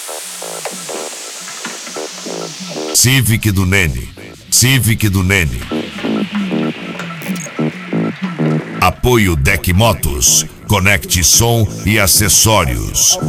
Civic do Nene. Civic do Nene. Apoio Deck Motos. Conecte som e acessórios.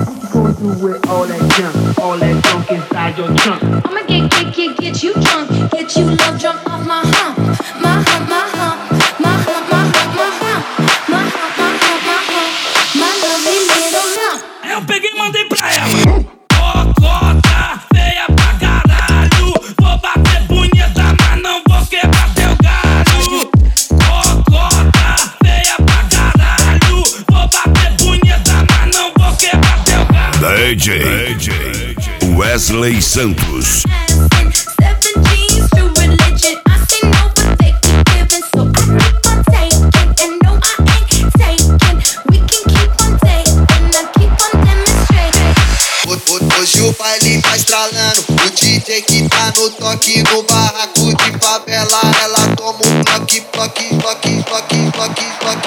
Get you drunk, get you love drunk off my hump, my hump, my hump, my hump, my hump, my hump, my hump, my hump, my hump, my lovely little lump. Eu peguei e mandei pra ela. Cocota, feia pra caralho. Vou bater punheta, mas não vou quebrar teu galho. Cocota, feia pra caralho. Vou bater punheta, mas não vou quebrar teu galho. DJ Wesley Santos. Hoje o baile tá estralando, o DJ que tá no toque, no barraco de favela, ela toma um toque, toque, toque, toque, toque,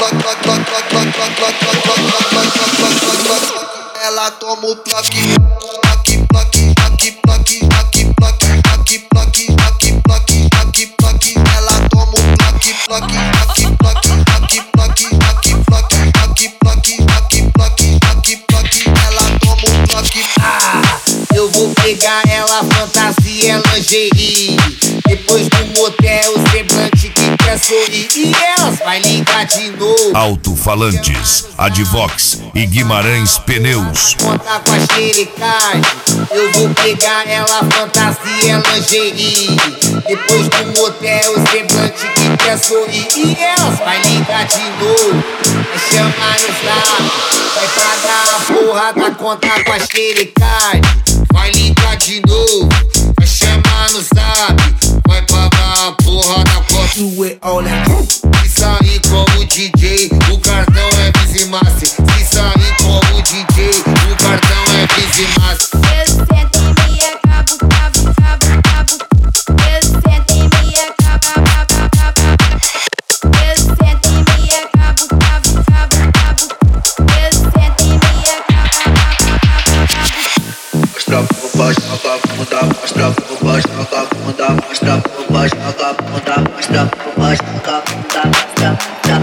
ela toma um toque, toque, toque, toque, toque, toque, toque, toque, toque, toque, toque, toque, ela toma um toque, toque, toque, toque, toque, toque, toque, toque, toque, toque, toque, toque, toque, ela toma um toque. Eu vou pegar ela, fantasia, lingerie. Depois do motel, o semblante que quer sorrir. E elas vai ligar de novo. Alto-falantes, Advox e Guimarães Pneus. Contar com a xerecagem. Eu vou pegar ela, fantasia, lingerie. Depois do motel, o semblante que quer sorrir. E elas vai ligar de novo. Vai chamar no zap. Vai pagar a porra da conta com a xerecagem. Vai ligar de novo, vai chamar no zap. Vai pagar a porra da conta. Do it all Se sair com o DJ, o cartão é Bizimaster. Se sair com o DJ, o cartão é Bizimaster. Eu sento em mim, acabo, cabo, cabo, cabo. Eu sento em mim, acabo, cabo, cabo. Eu sento em mim, acabo, cabo, cabo, cabo. Eu sento em mim, acabo, cabo, cabo. Mostra por baixo, joga a bunda, mostra por baixo, joga a bunda, mostra por baixo, joga a bunda, mostra por baixo, joga a bunda, mostra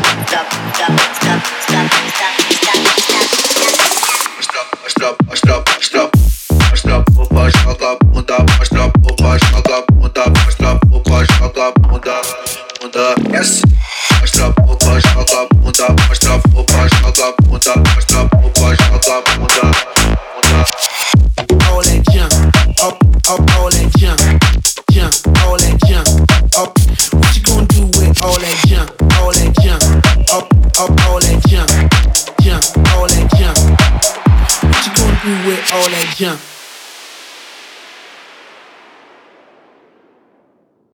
por baixo, joga a bunda, mostra por baixo, joga a bunda, mostra por baixo, joga a bunda, bunda, yes. Mostra por baixo, joga a bunda, mostra por baixo, joga a bunda, mostra por baixo, joga a bunda, bunda. All that jump, up, up, all that jump, jump, all that jump, up. What you gonna do with all that jump, all that jump, up, up, all that jump, jump, all that jump. What you gonna do with all that jump?